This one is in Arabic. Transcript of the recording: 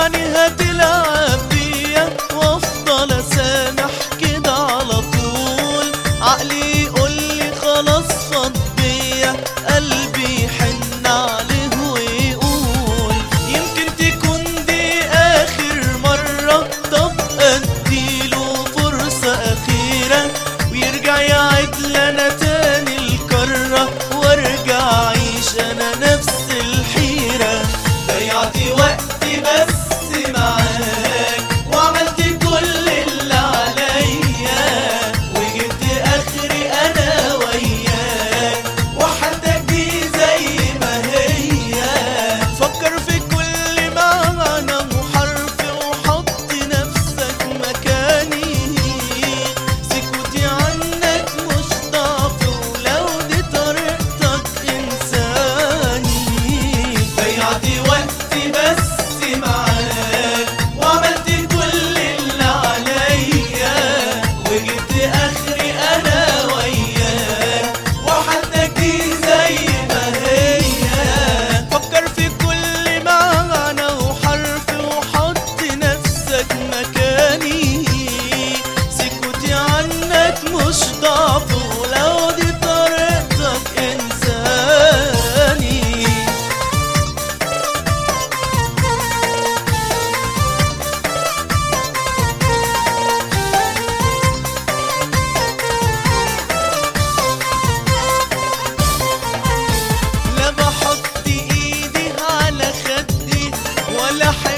يعني هتلعب بيا وافضل اسامح كده على طول؟ عقلي يقولي خلاص فاض بيا، قلبي يحن عليه ويقول يمكن تكون دي اخر مرة. طب اديله فرصة اخيرة ويرجع يعيد لنا تاني الكرة، وارجع اعيش انا نفس الحيرة. ضيعت وقتي بس معاك وعملت كل اللي عليا، وجبت اخري انا وياك وحالتك دي زي ما هي. فكر في كل معنى وحرف وحط نفسك مكاني، سكوتي عنك مش ضعف ولو دي طريقتك انساني. ضيعت وقتي بس معاك وعملت كل اللي عليا، وجبت اخري انا وياك وحالتك دي زي ما هي. فكر في كل معنى وحرف وحط نفسك مكاني، سكوتي عنك مش ضعف ولو دي طريقتك انساني. لا بحط ايدي على خدي ولا